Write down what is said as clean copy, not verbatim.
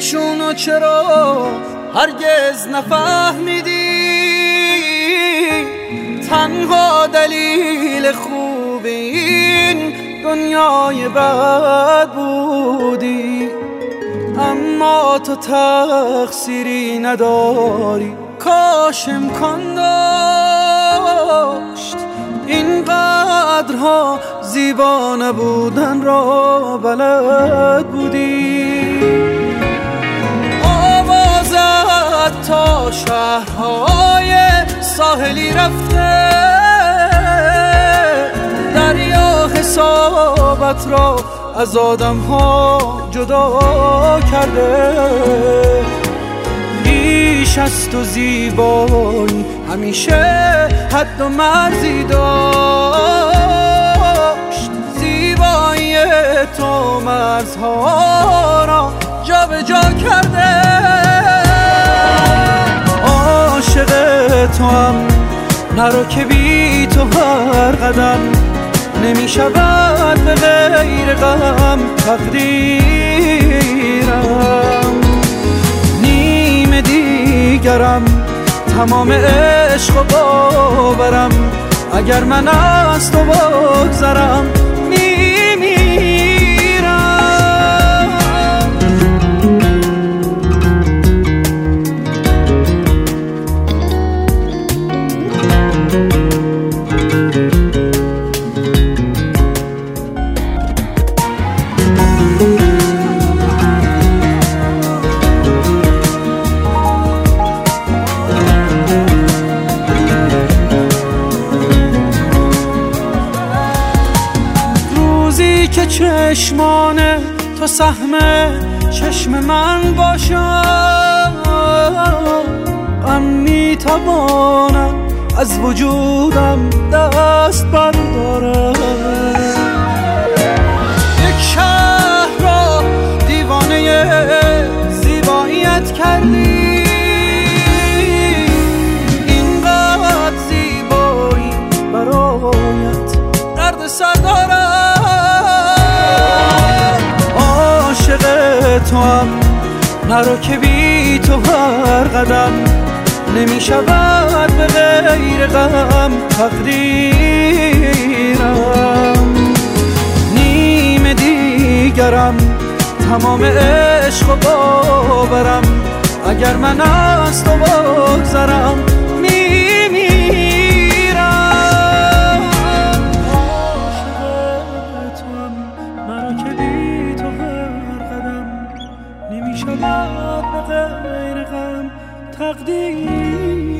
ایشونو چرا هرگز نفهمیدی؟ تنها دلیل خوب این دنیای بد بودی، اما تو تقصیری نداری. کاش امکان داشت اینقدرها زیبا نبودن را بلد بودی. آوازت تا شهرهای ساحلی رفته، دریا حسابت را از آدم ها جدا کرده. بیش از تو زیبایی همیشه حد و مرزی داشت، زیبایی تو مرزها را جا به جا کرده. عاشق تو هم نرو که بی تو هر قدم نمی شود به غیر غم تقدیرم. نیم دیگرم تمام عشق و باورم، اگر من از تو بگذرم که چشمان تو سهم چشم من باشم، غم میتوانم از وجودم دست بردارم. یک شهر را دیوانه زیباییت کردی، اینقدر زیبایی برایت درد سر دارم. تو هم نرو که بی تو هر قدم نمی شود به غیر غم تقدیرم. نیم دیگرم تمام عشق و باورم، اگر من از تو بگذرم شود به غیر غم تقدیر.